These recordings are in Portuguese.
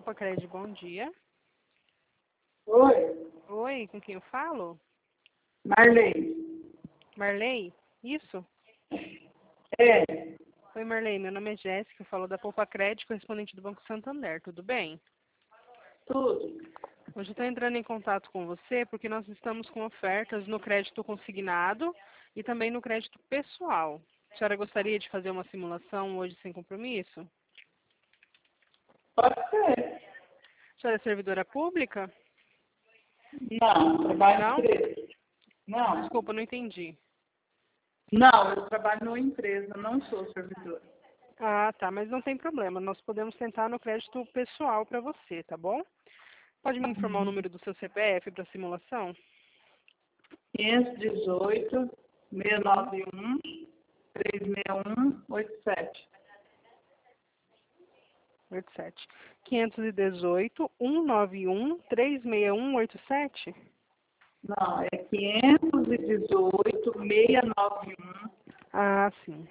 Cred, bom dia. Oi, Oi, com quem eu falo? Marley. Marley? Isso? É, Oi, Marley, meu nome é Jéssica, eu falo da Poupa Cred, correspondente do Banco Santander, tudo bem? tudo. Hoje eu estou entrando em contato com você porque nós estamos com ofertas no crédito consignado e também no crédito pessoal. A senhora gostaria de fazer uma simulação hoje sem compromisso? Pode ser. A senhora é servidora pública? Não, trabalho Não? em empresa. Não, Desculpa, não entendi. não, eu trabalho numa empresa, não sou servidora. Ah, tá, mas não tem problema. Nós podemos tentar no crédito pessoal para você, tá bom? Pode me informar o número do seu CPF para simulação? 518 691 361 87. 87. 518 191 36187? Não, é 518 691 Ah, sim.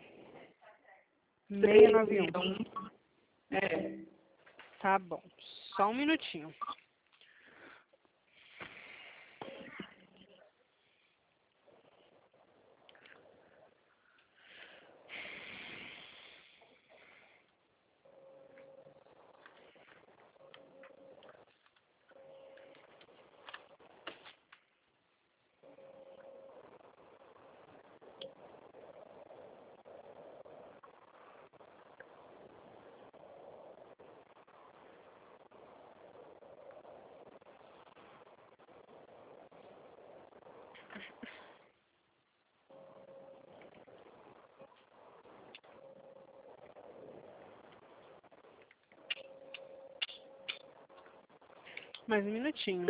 691. 361. É. Tá bom. Só um minutinho. Mais um minutinho.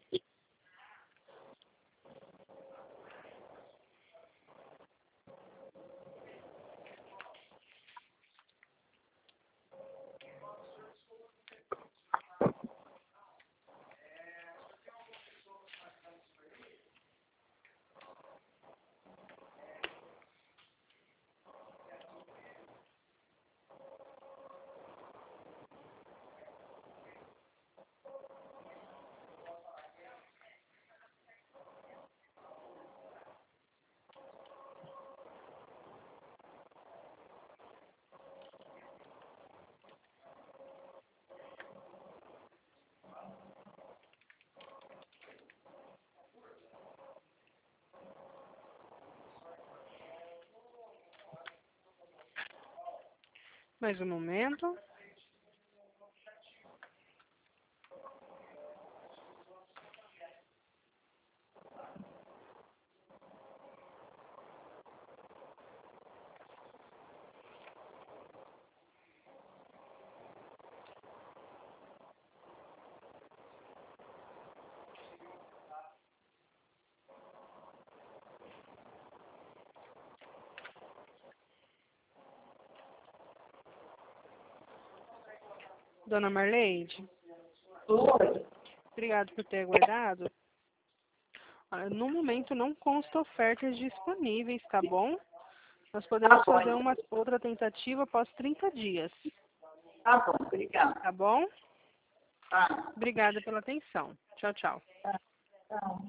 Mais um momento. Dona Marleide, Oi. obrigado por ter aguardado. Olha, no momento não consta ofertas disponíveis, tá bom? Nós podemos Tá bom, fazer então. uma outra tentativa após 30 dias, Tá bom, obrigada. tá bom? Tá, Obrigada pela atenção. Tchau, tchau. tá.